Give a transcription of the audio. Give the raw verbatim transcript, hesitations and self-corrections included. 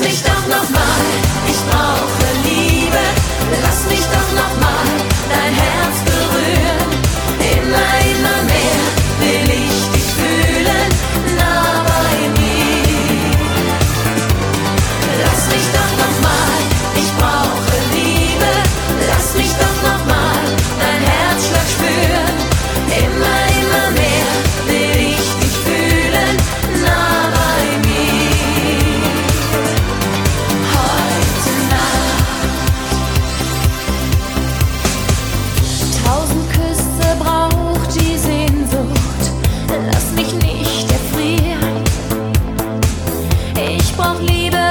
mich doch noch mal, ich brauche Liebe. Lass mich doch noch mal dein Herz berühren. Immer, immer mehr will ich dich fühlen, nah bei mir. Lass mich doch noch mal, ich brauche Liebe. Lass mich doch noch mal dein Herzschlag spüren. Immer, immer mehr will ich dich fühlen, nah bei mir. Heute Nacht. Tausend Küsse braucht die Sehnsucht. Lass mich nicht erfrieren. Ich brauch Liebe.